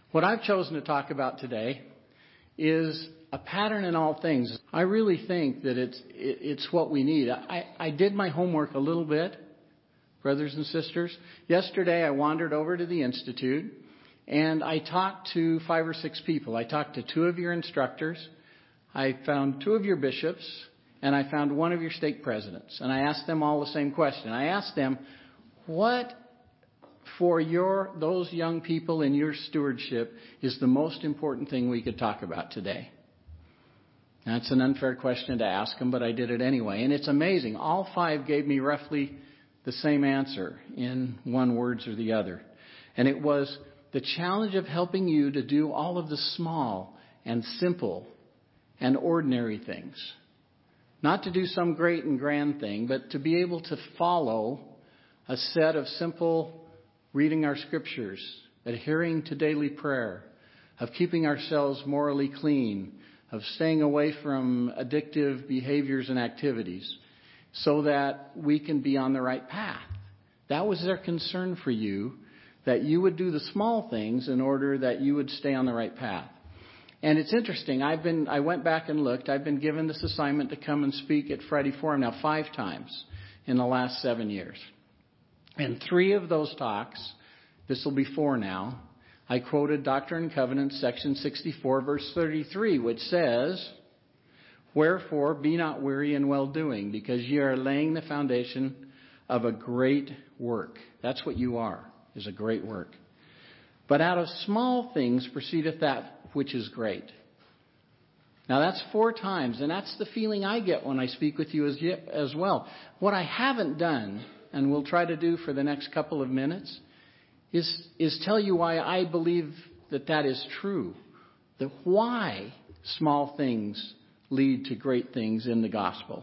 What I've chosen to talk about today is a pattern in all things. I really think that it's what we need. I did my homework a little bit, brothers and sisters. Yesterday I wandered over to the Institute and I talked to 5 or 6 people. I talked to 2 of your instructors. I found 2 of your bishops and I found 1 of your stake presidents. And I asked them all the same question. I asked them, what for those young people in your stewardship is the most important thing we could talk about today? That's an unfair question to ask them, but I did it anyway. And it's amazing. All 5 gave me roughly the same answer in one words or the other. And it was the challenge of helping you to do all of the small and simple and ordinary things. Not to do some great and grand thing, but to be able to follow a set of simple reading our scriptures, adhering to daily prayer, of keeping ourselves morally clean, of staying away from addictive behaviors and activities so that we can be on the right path. That was their concern for you, that you would do the small things in order that you would stay on the right path. And it's interesting. I went back and looked. I've been given this assignment to come and speak at Friday Forum now 5 times in the last 7 years. And 3 of those talks, this will be 4 now, I quoted Doctrine and Covenants, section 64, verse 33, which says, "Wherefore be not weary in well-doing, because ye are laying the foundation of a great work." That's what you are, is a great work. "But out of small things proceedeth that which is great." Now that's 4 times, and that's the feeling I get when I speak with you as well. What I haven't done, and we'll try to do for the next couple of minutes, is tell you why I believe that is true. The why small things lead to great things in the gospel.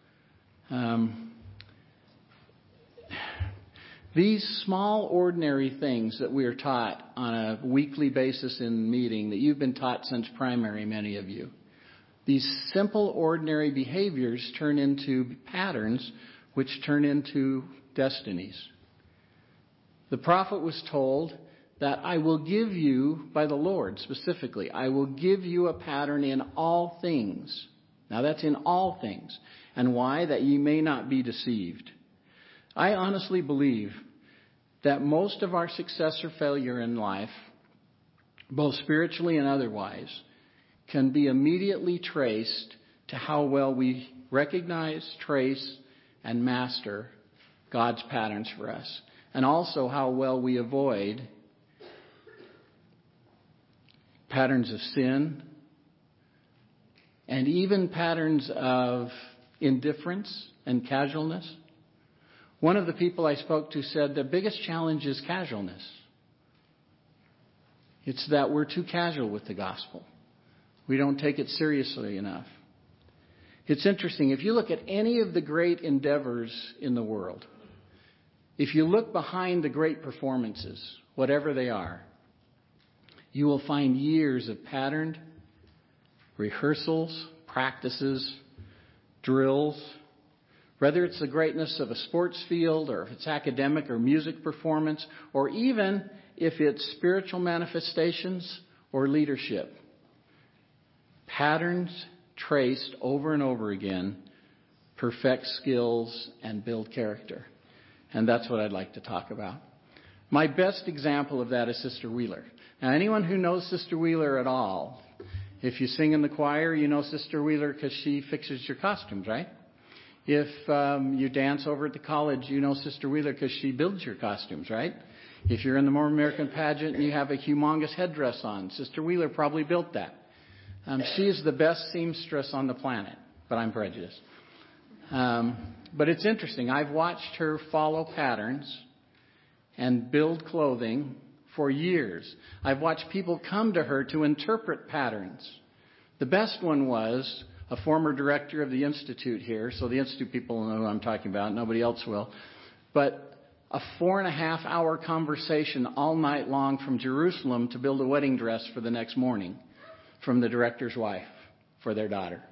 These small, ordinary things that we are taught on a weekly basis in meeting, that you've been taught since primary, many of you. These simple, ordinary behaviors turn into patterns, which turn into destinies. The prophet was told that I will give you, by the Lord specifically, I will give you a pattern in all things. Now that's in all things. And why? That ye may not be deceived. I honestly believe that most of our success or failure in life, both spiritually and otherwise, can be immediately traced to how well we recognize, trace, and master God's patterns for us. And also how well we avoid patterns of sin and even patterns of indifference and casualness. One of the people I spoke to said the biggest challenge is casualness. It's that we're too casual with the gospel. We don't take it seriously enough. It's interesting. If you look at any of the great endeavors in the world, if you look behind the great performances, whatever they are, you will find years of patterned rehearsals, practices, drills. Whether it's the greatness of a sports field, or if it's academic or music performance, or even if it's spiritual manifestations or leadership. Patterns traced over and over again perfect skills and build character. And that's what I'd like to talk about. My best example of that is Sister Wheeler. Now, anyone who knows Sister Wheeler at all, if you sing in the choir, you know Sister Wheeler because she fixes your costumes, right? If you dance over at the college, you know Sister Wheeler because she builds your costumes, right? If you're in the Mormon American pageant and you have a humongous headdress on, Sister Wheeler probably built that. She is the best seamstress on the planet, but I'm prejudiced. But it's interesting. I've watched her follow patterns and build clothing for years. I've watched people come to her to interpret patterns. The best one was a former director of the Institute here, so the Institute people know who I'm talking about. Nobody else will. But a 4.5-hour conversation all night long from Jerusalem to build a wedding dress for the next morning from the director's wife for their daughter.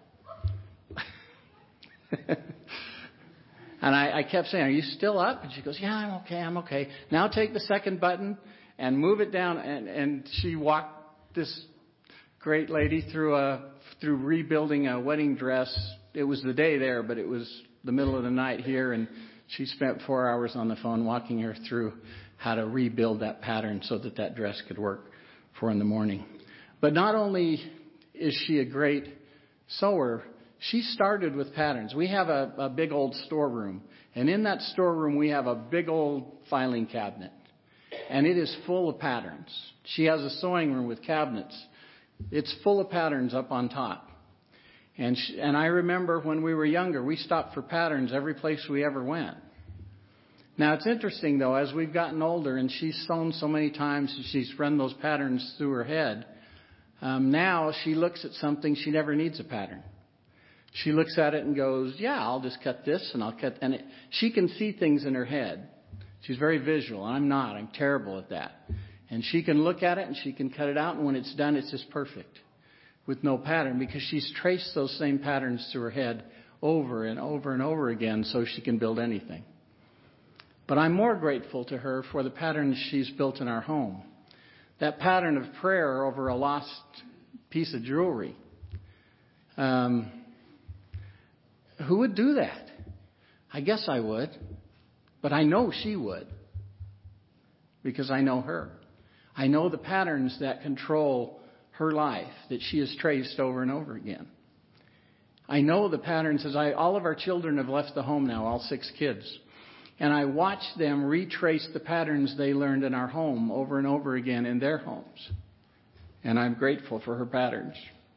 And I kept saying, "Are you still up?" And she goes, "Yeah, I'm okay. Now take the second button and move it down. And she walked this great lady through rebuilding a wedding dress. It was the day there, but it was the middle of the night here, and she spent 4 hours on the phone walking her through how to rebuild that pattern so that dress could work for her in the morning. But not only is she a great sewer, she started with patterns. We have a big old storeroom, and in that storeroom we have a big old filing cabinet, and it is full of patterns. She has a sewing room with cabinets. It's full of patterns up on top. And I remember when we were younger, we stopped for patterns every place we ever went. Now, it's interesting, though, as we've gotten older and she's sewn so many times and she's run those patterns through her head, now she looks at something, she never needs a pattern. She looks at it and goes, yeah, I'll just cut this and I'll cut... And she can see things in her head. She's very visual. I'm not. I'm terrible at that. And she can look at it and she can cut it out, and when it's done, it's just perfect with no pattern, because she's traced those same patterns through her head over and over and over again so she can build anything. But I'm more grateful to her for the patterns she's built in our home. That pattern of prayer over a lost piece of jewelry. Who would do that? I guess I would. But I know she would, because I know her. I know the patterns that control her life that she has traced over and over again. I know the patterns all of our children have left the home now, all 6 kids. And I watch them retrace the patterns they learned in our home over and over again in their homes. And I'm grateful for her patterns.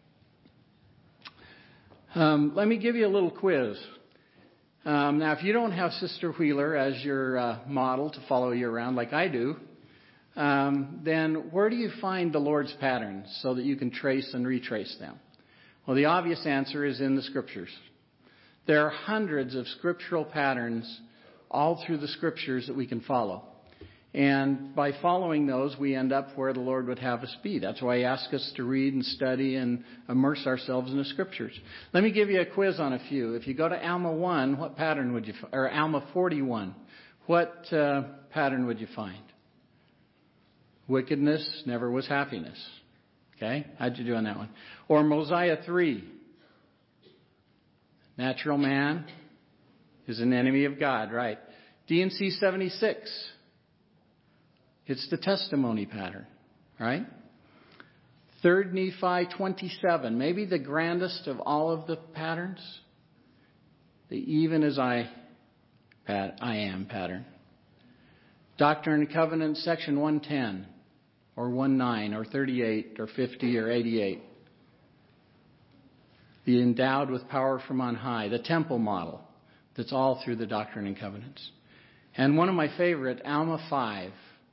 Let me give you a little quiz. Now, if you don't have Sister Wheeler as your model to follow you around like I do, then where do you find the Lord's patterns so that you can trace and retrace them? Well, the obvious answer is in the Scriptures. There are hundreds of scriptural patterns all through the Scriptures that we can follow. And by following those, we end up where the Lord would have us be. That's why He asks us to read and study and immerse ourselves in the Scriptures. Let me give you a quiz on a few. If you go to Alma 1, what pattern would you find? Or Alma 41, what pattern would you find? Wickedness never was happiness. Okay? How'd you do on that one? Or Mosiah 3. Natural man is an enemy of God, right? D&C 76. It's the testimony pattern, right? 3rd Nephi 27. Maybe the grandest of all of the patterns. The even as I am pattern. Doctrine and Covenants section 110. Or 19, or 38, or 50, or 88. The endowed with power from on high, the temple model that's all through the Doctrine and Covenants. And one of my favorite, Alma 5,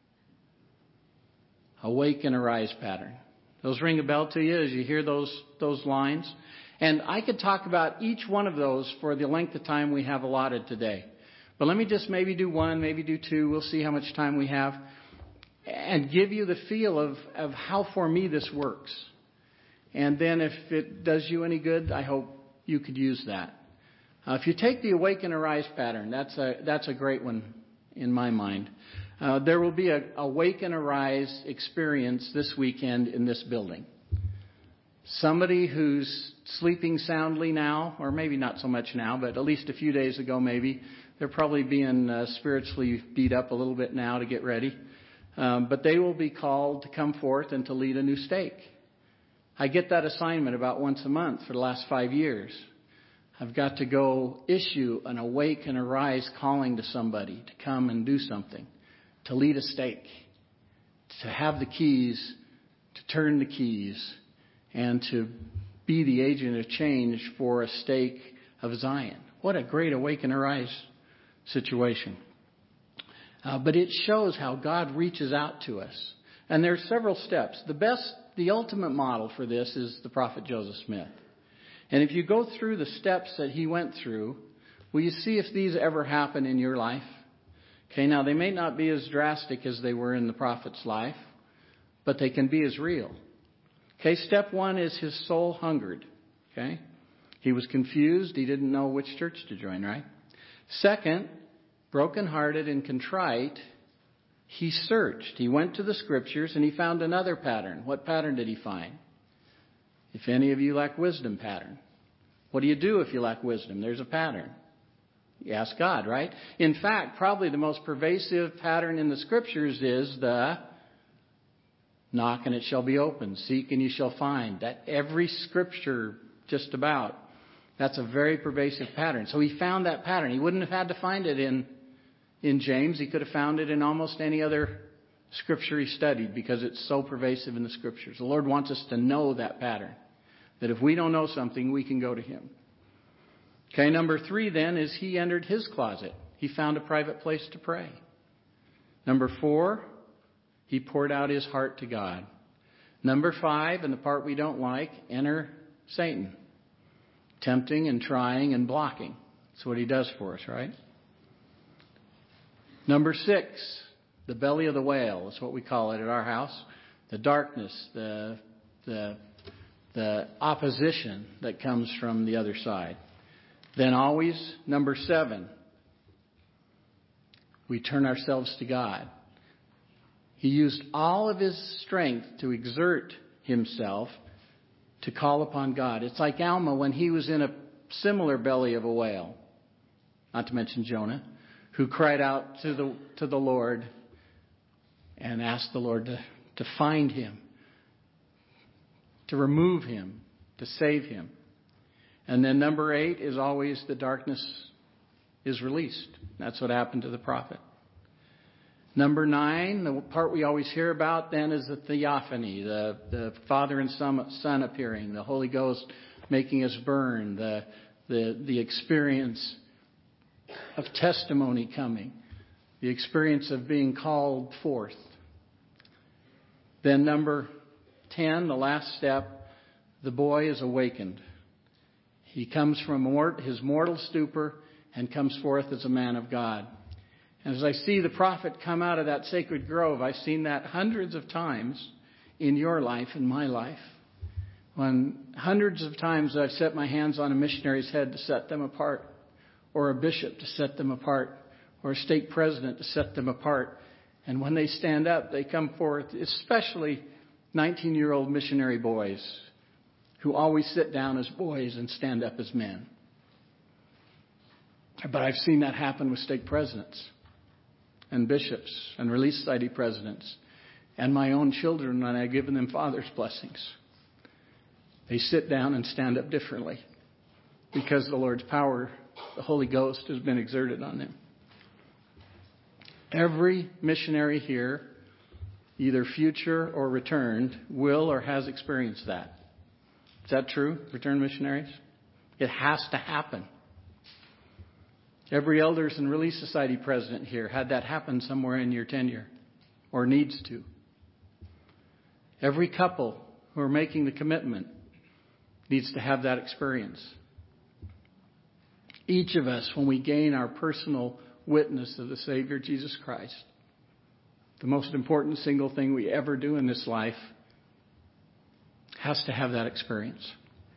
awake and arise pattern. Those ring a bell to you as you hear those lines? And I could talk about each one of those for the length of time we have allotted today. But let me just maybe do one, maybe do two. We'll see how much time we have. And give you the feel of how for me this works. And then if it does you any good, I hope you could use that. If you take the awake and arise pattern, that's a great one in my mind. There will be a awake and arise experience this weekend in this building. Somebody who's sleeping soundly now, or maybe not so much now, but at least a few days ago maybe, they're probably being spiritually beat up a little bit now to get ready. But they will be called to come forth and to lead a new stake. I get that assignment about once a month for the last 5 years. I've got to go issue an awake and arise calling to somebody to come and do something, to lead a stake, to have the keys, to turn the keys, and to be the agent of change for a stake of Zion. What a great awake and arise situation. But it shows how God reaches out to us. And there are several steps. The ultimate model for this is the prophet Joseph Smith. And if you go through the steps that he went through, will you see if these ever happen in your life? Okay, now they may not be as drastic as they were in the prophet's life, but they can be as real. Okay, step 1 is his soul hungered. Okay, he was confused. He didn't know which church to join, right? Second, brokenhearted and contrite, He searched. He went to the Scriptures and he found another pattern. What pattern did he find? If any of you lack wisdom pattern. What do you do if you lack wisdom? There's a pattern. You ask God, right? In fact, probably the most pervasive pattern in the Scriptures is the knock and it shall be opened. Seek and you shall find. That every Scripture just about. That's a very pervasive pattern. So he found that pattern. He wouldn't have had to find it in James. He could have found it in almost any other Scripture he studied because it's so pervasive in the Scriptures. The Lord wants us to know that pattern. That if we don't know something, we can go to Him. Okay, number 3 then is he entered his closet. He found a private place to pray. Number 4, he poured out his heart to God. Number 5, and the part we don't like, enter Satan. Tempting and trying and blocking. That's what he does for us, right? Number 6, the belly of the whale is what we call it at our house. The darkness, the opposition that comes from the other side. Then always, number 7, we turn ourselves to God. He used all of his strength to exert himself to call upon God. It's like Alma when he was in a similar belly of a whale, not to mention Jonah, who cried out to the Lord and asked the Lord to find him, to remove him, to save him. And then number 8 is always the darkness is released. That's what happened to the prophet. Number 9, the part we always hear about then is the theophany, the Father and Son appearing, the Holy Ghost making us burn, the experience of testimony coming, the experience of being called forth. Then number 10, the last step, the boy is awakened. He comes from his mortal stupor and comes forth as a man of God. And as I see the prophet come out of that sacred grove, I've seen that hundreds of times in your life, in my life. When hundreds of times I've set my hands on a missionary's head to set them apart, or a bishop to set them apart, or a stake president to set them apart. And when they stand up, they come forth, especially 19-year-old missionary boys who always sit down as boys and stand up as men. But I've seen that happen with stake presidents and bishops and Relief Society presidents and my own children when I've given them Father's blessings. They sit down and stand up differently because the Lord's power, the Holy Ghost, has been exerted on them. Every missionary here, either future or returned, will or has experienced that. Is that true, returned missionaries? It has to happen. Every Elders and Relief Society president here had that happen somewhere in your tenure, or needs to. Every couple who are making the commitment needs to have that experience. Each of us, when we gain our personal witness of the Savior Jesus Christ, the most important single thing we ever do in this life, has to have that experience.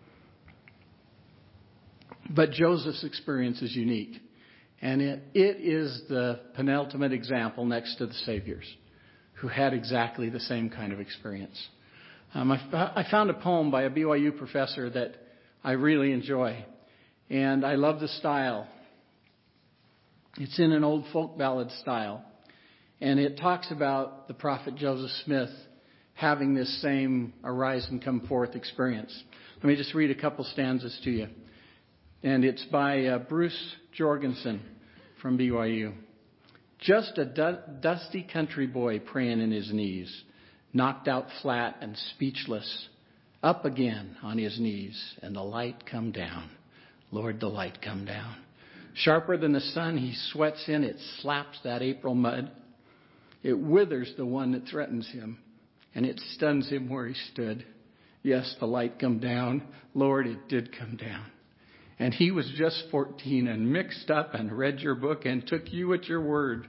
But Joseph's experience is unique. And it is the penultimate example next to the Savior's, who had exactly the same kind of experience. I found a poem by a BYU professor that I really enjoy. And I love the style. It's in an old folk ballad style. And it talks about the prophet Joseph Smith having this same arise and come forth experience. Let me just read a couple stanzas to you. And it's by Bruce Jorgensen from BYU. Just a dusty country boy praying in his knees, knocked out flat and speechless, up again on his knees, and the light come down. Lord, the light come down. Sharper than the sun, he sweats in, it slaps that April mud. It withers the one that threatens him, and it stuns him where he stood. Yes, the light come down. Lord, it did come down. And he was just 14 and mixed up and read your book and took you at your word.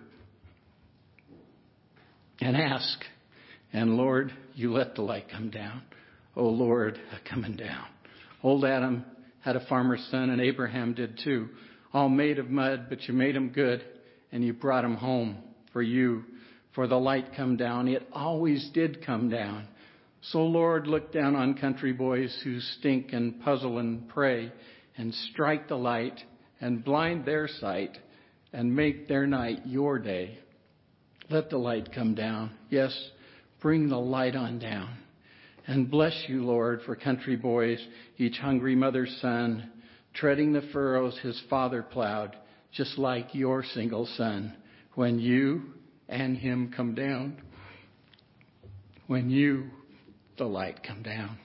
And ask. And Lord, you let the light come down. Oh Lord, coming down. Old Adam had a farmer's son, and Abraham did too. All made of mud, but you made him good, and you brought him home for you, for the light come down. It always did come down. So Lord, look down on country boys who stink and puzzle and pray, and strike the light and blind their sight and make their night your day. Let the light come down. Yes, bring the light on down. And bless you, Lord, for country boys, each hungry mother's son, treading the furrows his father plowed, just like your single son, when you and him come down. When you, the light, come down.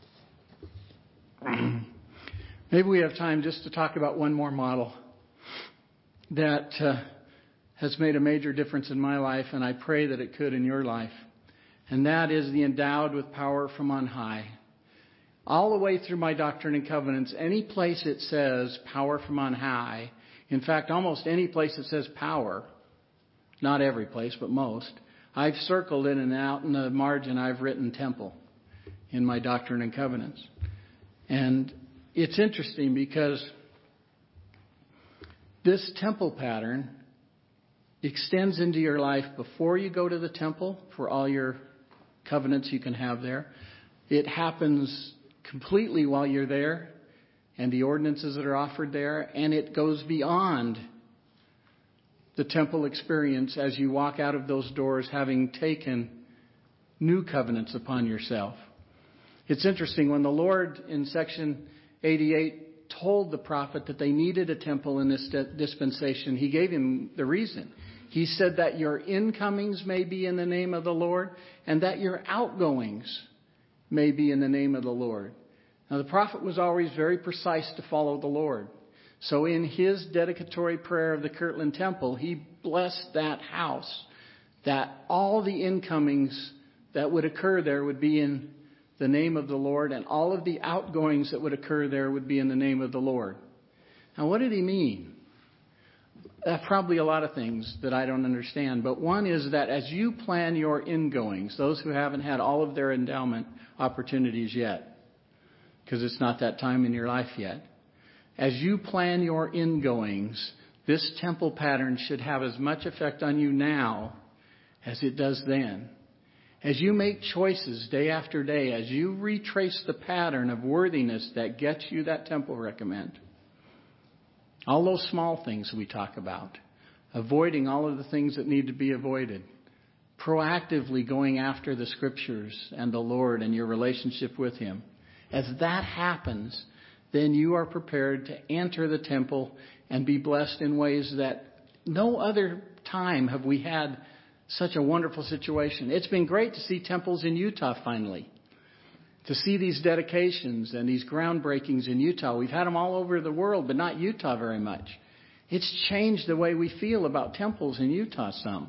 Maybe we have time just to talk about one more model that has made a major difference in my life, and I pray that it could in your life. And that is the endowed with power from on high. All the way through my Doctrine and Covenants, any place it says power from on high, in fact, almost any place it says power, not every place, but most, I've circled it, and out in the margin I've written temple in my Doctrine and Covenants. And it's interesting because this temple pattern extends into your life before you go to the temple for all your covenants you can have there. It happens completely while you're there and the ordinances that are offered there, and it goes beyond the temple experience as you walk out of those doors having taken new covenants upon yourself. It's interesting, when the Lord in section 88 told the prophet that they needed a temple in this dispensation, he gave him the reason. He said that your incomings may be in the name of the Lord, and that your outgoings may be in the name of the Lord. Now, the prophet was always very precise to follow the Lord. So in his dedicatory prayer of the Kirtland Temple, he blessed that house, that all the incomings that would occur there would be in the name of the Lord, and all of the outgoings that would occur there would be in the name of the Lord. Now, what did he mean? Probably a lot of things that I don't understand, but one is that as you plan your ingoings, those who haven't had all of their endowment opportunities yet, because it's not that time in your life yet, as you plan your ingoings, this temple pattern should have as much effect on you now as it does then. As you make choices day after day, as you retrace the pattern of worthiness that gets you that temple recommend, all those small things we talk about, avoiding all of the things that need to be avoided, proactively going after the Scriptures and the Lord and your relationship with Him. As that happens, then you are prepared to enter the temple and be blessed in ways that no other time have we had such a wonderful situation. It's been great to see temples in Utah finally. To see these dedications and these groundbreakings in Utah. We've had them all over the world, but not Utah very much. It's changed the way we feel about temples in Utah some.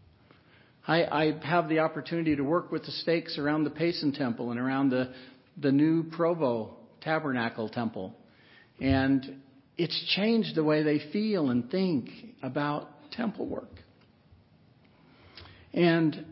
I have the opportunity to work with the stakes around the Payson Temple and around the new Provo Tabernacle Temple. And it's changed the way they feel and think about temple work. And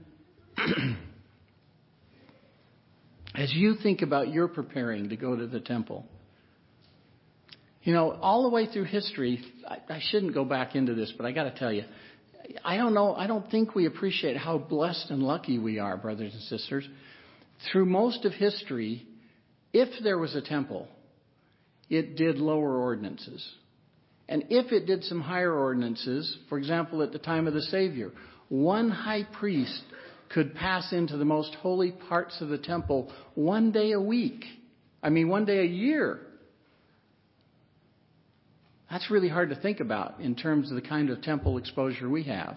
as you think about your preparing to go to the temple, you know, all the way through history, I shouldn't go back into this, but I got to tell you, I don't think we appreciate how blessed and lucky we are, brothers and sisters. Through most of history, if there was a temple, it did lower ordinances. And if it did some higher ordinances, for example, at the time of the Savior, one high priest could pass into the most holy parts of the temple one day a week. One day a year. That's really hard to think about in terms of the kind of temple exposure we have.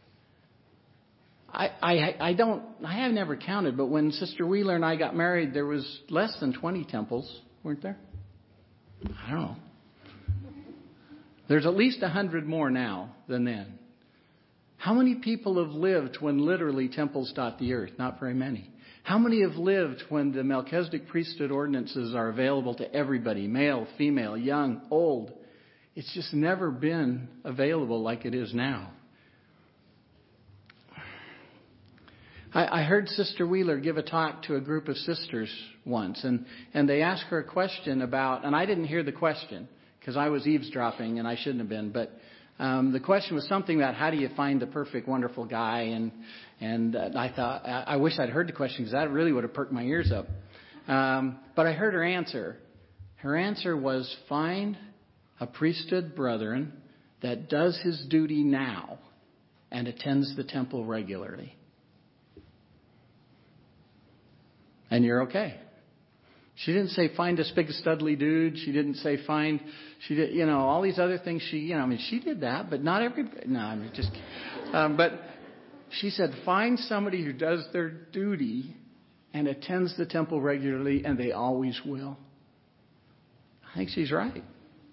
I have never counted, but when Sister Wheeler and I got married, there was less than 20 temples, weren't there? I don't know. There's at least 100 more now than then. How many people have lived when literally temples dot the earth? Not very many. How many have lived when the Melchizedek priesthood ordinances are available to everybody, male, female, young, old? It's just never been available like it is now. I heard Sister Wheeler give a talk to a group of sisters once, and they asked her a question about, and I didn't hear the question because I was eavesdropping and I shouldn't have been, but The question was something about how do you find the perfect, wonderful guy, and I thought I wish I'd heard the question because that really would have perked my ears up. But I heard her answer. Her answer was, find a priesthood brethren that does his duty now and attends the temple regularly. And you're okay. She didn't say find a big studly dude. She didn't say she did, all these other things. She did that, but not everybody. No, just kidding. But she said find somebody who does their duty and attends the temple regularly, and they always will. I think she's right.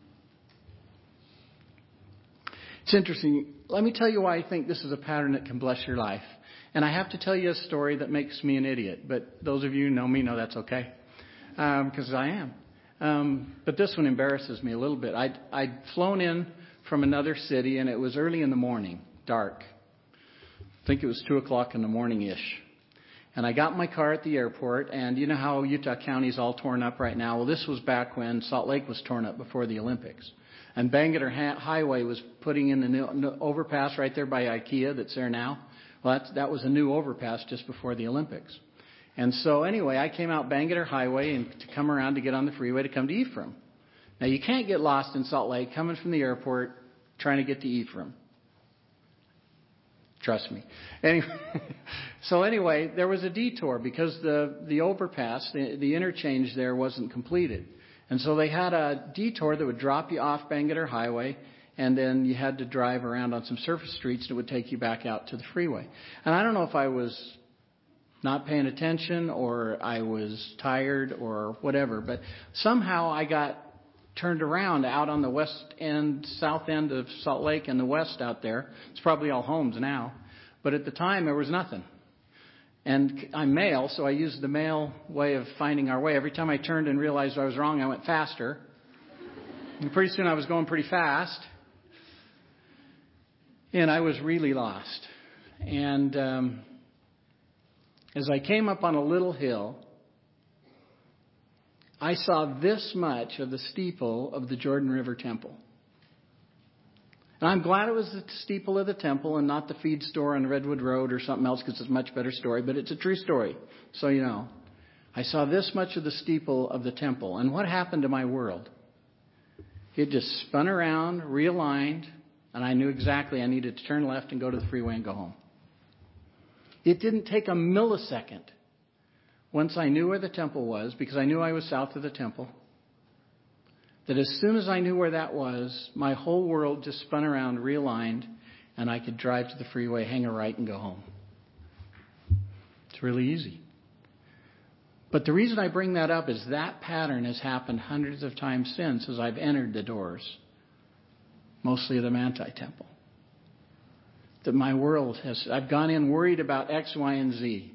It's interesting. Let me tell you why I think this is a pattern that can bless your life. And I have to tell you a story that makes me an idiot. But those of you who know me know that's okay. Because I am. But this one embarrasses me a little bit. I'd flown in from another city, and it was early in the morning, dark. I think it was 2 o'clock in the morning-ish. And I got in my car at the airport, and you know how Utah County is all torn up right now? Well, this was back when Salt Lake was torn up before the Olympics. And Bangerter Highway was putting in the new overpass right there by IKEA that's there now. Well, that was a new overpass just before the Olympics. And so anyway, I came out Bangerter Highway and to come around to get on the freeway to come to Ephraim. Now, you can't get lost in Salt Lake coming from the airport trying to get to Ephraim. Trust me. Anyway, there was a detour because the overpass, the interchange there wasn't completed. And so they had a detour that would drop you off Bangerter Highway, and then you had to drive around on some surface streets that would take you back out to the freeway. And I don't know if I was not paying attention or I was tired or whatever, but somehow I got turned around out on the west end, south end of Salt Lake and the west out there. It's probably all homes now. But at the time, there was nothing. And I'm male, so I used the male way of finding our way. Every time I turned and realized I was wrong, I went faster. And pretty soon I was going pretty fast. And I was really lost. And as I came up on a little hill, I saw this much of the steeple of the Jordan River Temple. And I'm glad it was the steeple of the temple and not the feed store on Redwood Road or something else, because it's a much better story, but it's a true story. So you know. I saw this much of the steeple of the temple. And what happened to my world? It just spun around, realigned, and I knew exactly I needed to turn left and go to the freeway and go home. It didn't take a millisecond. Once I knew where the temple was, because I knew I was south of the temple, that as soon as I knew where that was, my whole world just spun around, realigned, and I could drive to the freeway, hang a right, and go home. It's really easy. But the reason I bring that up is that pattern has happened hundreds of times since as I've entered the doors, mostly of the Manti Temple. That my world I've gone in worried about X, Y, and Z.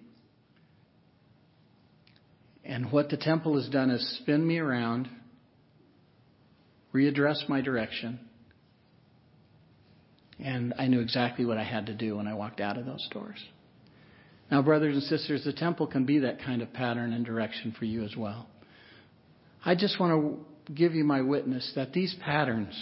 And what the temple has done is spin me around, readdress my direction, and I knew exactly what I had to do when I walked out of those doors. Now, brothers and sisters, the temple can be that kind of pattern and direction for you as well. I just want to give you my witness that these patterns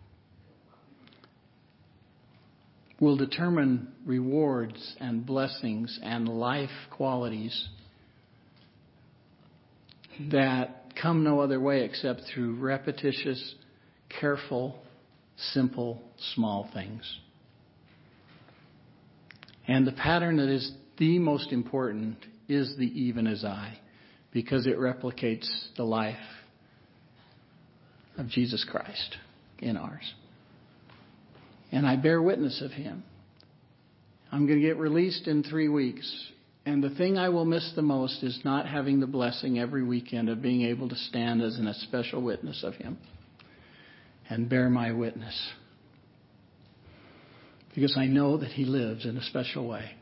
will determine rewards and blessings and life qualities that come no other way except through repetitious, careful, simple, small things. And the pattern that is the most important is the even as I, because it replicates the life of Jesus Christ in ours. And I bear witness of him. I'm going to get released in 3 weeks. And the thing I will miss the most is not having the blessing every weekend of being able to stand as a special witness of him and bear my witness. Because I know that he lives in a special way.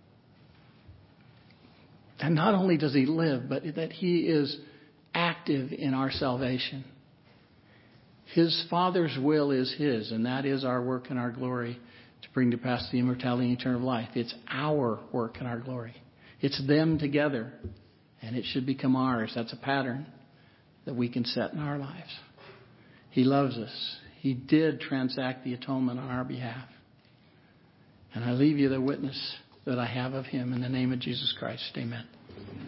And not only does he live, but that he is active in our salvation. His Father's will is his, and that is our work and our glory to bring to pass the immortality and eternal life. It's our work and our glory. It's them together, and it should become ours. That's a pattern that we can set in our lives. He loves us. He did transact the atonement on our behalf. And I leave you the witness that I have of Him in the name of Jesus Christ. Amen.